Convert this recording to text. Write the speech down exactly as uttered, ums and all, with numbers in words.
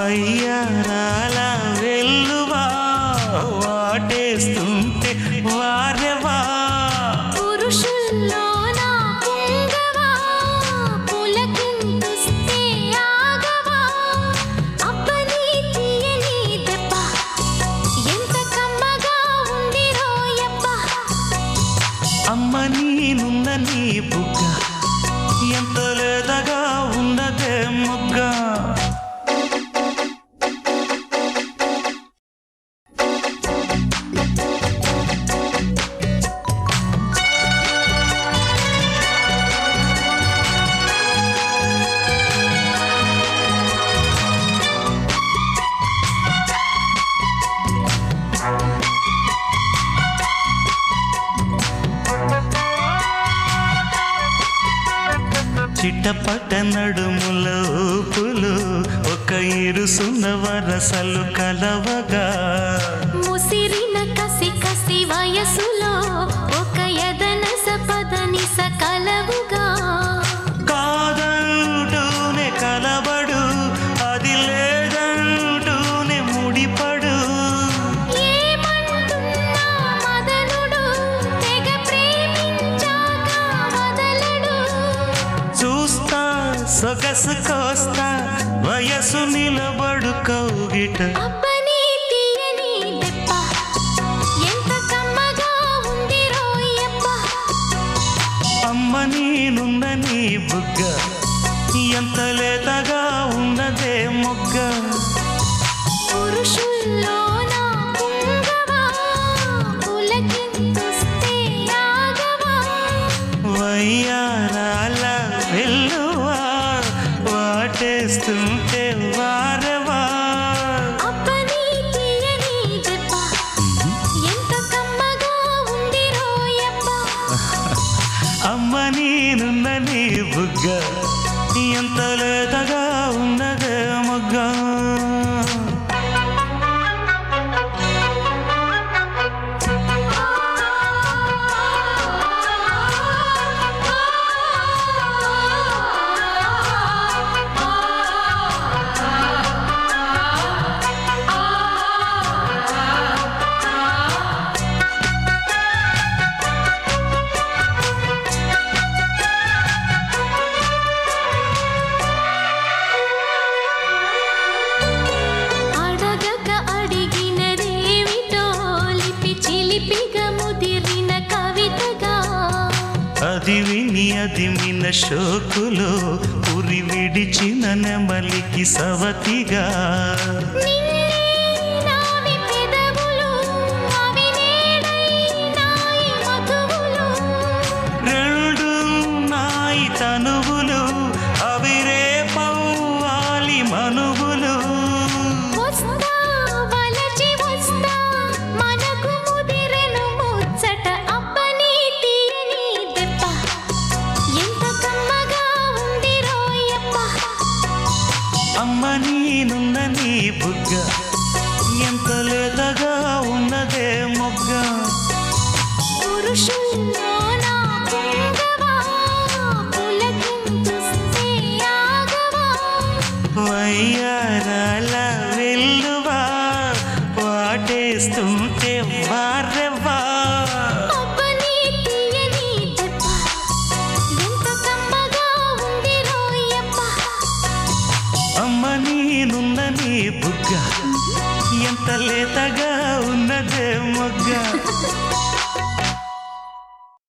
వయ్యారాల వెల్లువా వాటేస్తుంటే వారెవా పురుషుల్లోన పొంగవా పులకింతుస్తే ఆగవా అబ్బని తీయని దెబ్బ ఎంత కమ్మగా ఉంది రోయప్ప అమ్మ నీనున్న నీ బుగ్గ ఎంత లేదగా ఉన్నదే మొగ్గ చిట్టపట్ట నడుముల ఊపులు ఒక ఇరుసున్న వరసలు కలవగా ముసిరిన కసి కసి వయసులో ఒక యదనస పదనిస కలవుగా కాదంటూనే కలబడు అది లేదంటూనే ముడిపడు ఏమంటున్నా మదనుడు తెగ ప్రేమించాక వదలడు చూస్తా సొగసు కోస్తా వయసు నిలబడు కౌగిట అబ్బని తీయని దెబ్బ ఎంత కమ్మగా ఉంది రోయప్ప అమ్మ నీనున్న నీ బుగ్గ ఎంత లేతగా ఉన్నదే మొగ్గ పురుషుల్లోన పొంగవా పులకింతుస్తే ఆగవా వయ్యారాల వెల్లువా వాటేస్తుంటే వారెవా అబ్బని తీయని దెబ్బ ఎంత కమ్మగా ఉంది రోయప్ప అమ్మ నీనున్న నీ బుగ్గ ఎంత లేతగా ఉన్నదే మొగ్గ అడగక అడిగినదేమిటో లిపి చిలిపిగా ముదిరిన కవితగా అది విని అది మిన షోకులో ఉరి విడిచిన నెమలికి సవతిగా నిన్నే నావి పెదవులు అవి నేడై నాయి మధువులు రెండు నాయి తనువులు అవి రేపవ్వాలి మనువులు వస్తా వలచి వస్తా మనకు ముదిరెను ముచ్చట అబ్బని తీయని దెబ్బ ఎంత కమ్మగా ఉంది రోయప్ప అమ్మ నీనున్న నీ బుగ్గ ఎంత లేతగా ఉన్నదే మొగ్గ పురుషుల్లోన పొంగవా పులకింతుస్తే ఆగవా వయ్యారాల వెల్లువా వాటేస్తుంటే వారెవా అబ్బని తీయని దెబ్బ ఎంత కమ్మగా ఉంది రోయప్ప అమ్మ నీనున్న నీ బుగ్గ ఎంత లేతగా ఉన్నదే మొగ్గ